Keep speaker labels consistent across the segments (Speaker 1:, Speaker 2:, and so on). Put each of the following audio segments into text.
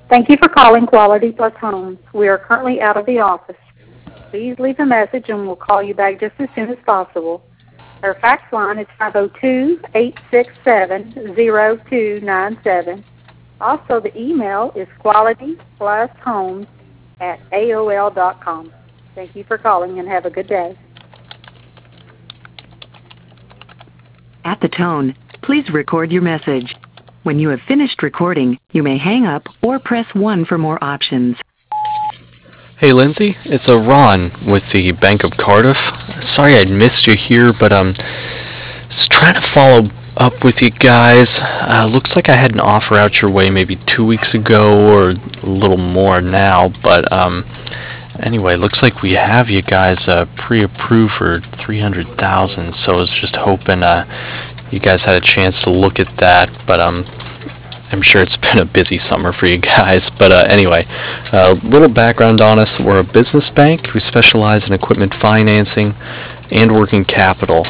Speaker 1: Thank you for calling Quality Plus Homes. We are currently out of the office. Please leave a message and we'll call you back just as soon as possible. Our fax line is 502-867-0297. Also, the email is qualityplushomes@aol.com. Thank you for calling and have a good day.
Speaker 2: At the tone, please record your message. When you have finished recording, you may hang up or press 1 for more options.
Speaker 3: Hey Lindsay, it's Ron with the Bank of Cardiff. Sorry I missed you here, but just trying to follow up with you guys. Looks like I had an offer out your way maybe 2 weeks ago or a little more now, but anyway, looks like we have you guys pre-approved for $300,000. So I was just hoping you guys had a chance to look at that, but I'm sure it's been a busy summer for you guys. But anyway, a little background on us. We're a business bank. We specialize in equipment financing and working capital.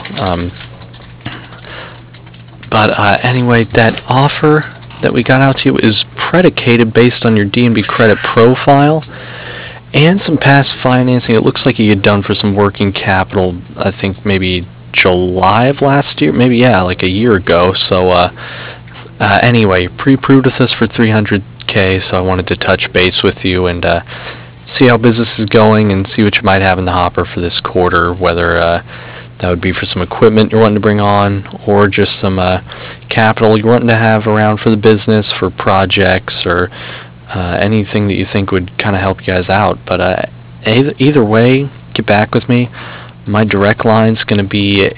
Speaker 3: But anyway, that offer that we got out to you is predicated based on your D&B credit profile and some past financing. It looks like you had done for some working capital, I think maybe July of last year, maybe, yeah, like a year ago. So anyway, pre-approved with us for $300K, so I wanted to touch base with you and see how business is going and see what you might have in the hopper for this quarter, whether that would be for some equipment you're wanting to bring on or just some capital you're wanting to have around for the business, for projects, or anything that you think would kind of help you guys out. But either way, get back with me. My direct line's going to be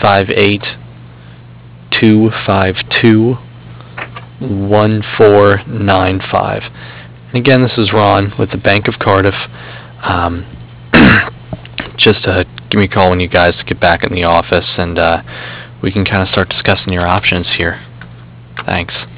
Speaker 3: 858-252-1495. And again, this is Ron with the Bank of Cardiff. Just give me a call when you guys get back in the office, and we can kind of start discussing your options here. Thanks.